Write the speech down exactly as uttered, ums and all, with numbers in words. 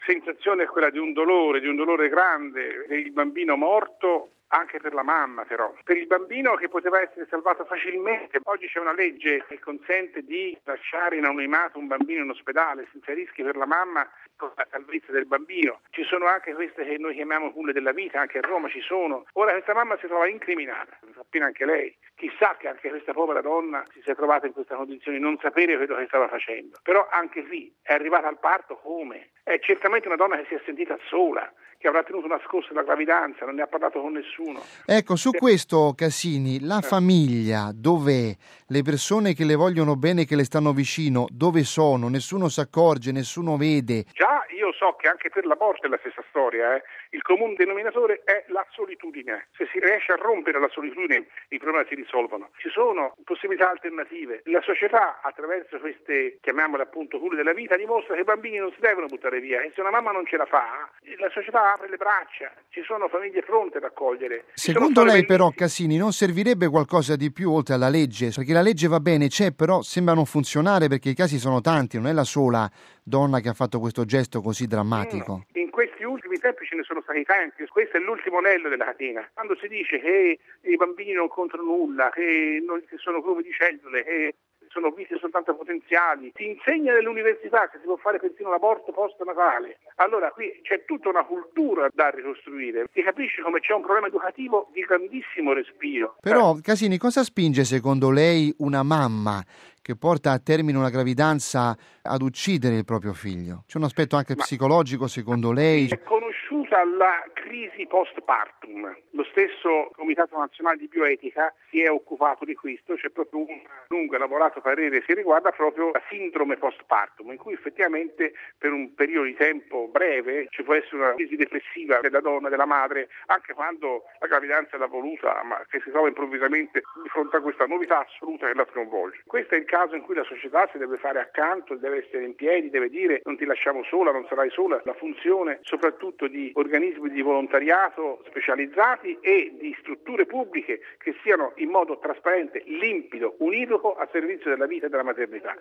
sensazione è quella di un dolore, di un dolore grande per il bambino morto, anche per la mamma però. Per il bambino che poteva essere salvato facilmente, oggi c'è una legge che consente di lasciare in anonimato un bambino in ospedale senza rischi per la mamma con la salvezza del bambino. Ci sono anche queste che noi chiamiamo culle della vita, anche a Roma ci sono. Ora questa mamma si trova incriminata, lo sa appena anche lei. Chissà che anche questa povera donna si sia trovata in questa condizione di non sapere quello che stava facendo. Però anche qui è arrivata al parto come? È certamente una donna che si è sentita sola, che avrà tenuto nascosta la gravidanza, non ne ha parlato con nessuno. Ecco, su questo Casini, la famiglia dov'è? Le persone che le vogliono bene, che le stanno vicino, dove sono? Nessuno si accorge, nessuno vede. Già io so che anche per l'aborto è la stessa storia, eh? Il comune denominatore è la solitudine. Se si riesce a rompere la solitudine i problemi si risolvono. Ci sono possibilità alternative. La società attraverso queste, chiamiamole appunto, cure della vita, dimostra che i bambini non si devono buttare via e se una mamma non ce la fa, la società apre le braccia. Ci sono famiglie pronte ad accogliere. Secondo lei però, Casini, non servirebbe qualcosa di più oltre alla legge? Perché la legge va bene, c'è, però sembra non funzionare perché i casi sono tanti, non è la sola donna che ha fatto questo gesto così drammatico. No, in questi ultimi tempi ce ne sono stati tanti, questo è l'ultimo anello della catena. Quando si dice che i bambini non contano nulla, che, non, che sono clubi di cellule, che sono vite soltanto potenziali, si insegna nell'università che si può fare persino l'aborto post-natale. Allora qui c'è tutta una cultura da ricostruire. Si capisce come c'è un problema educativo di grandissimo respiro. Però, Casini, cosa spinge secondo lei una mamma che porta a termine una gravidanza ad uccidere il proprio figlio? C'è un aspetto anche Ma psicologico secondo lei? È conosciuta la crisi post-partum. Lo stesso Comitato Nazionale di Bioetica si è occupato di questo, c'è proprio un lungo elaborato parere che riguarda proprio la sindrome post-partum, in cui effettivamente per un periodo di tempo breve ci può essere una crisi depressiva della donna, della madre, anche quando la gravidanza è la voluta, ma che si trova improvvisamente di fronte a questa novità assoluta che la sconvolge. Questo è il caso in cui la società si deve fare accanto, deve essere in piedi, deve dire non ti lasciamo sola, non sarai sola. La funzione soprattutto di organismi di volontariato specializzati e di strutture pubbliche che siano in modo trasparente, limpido, univoco a servizio della vita e della maternità.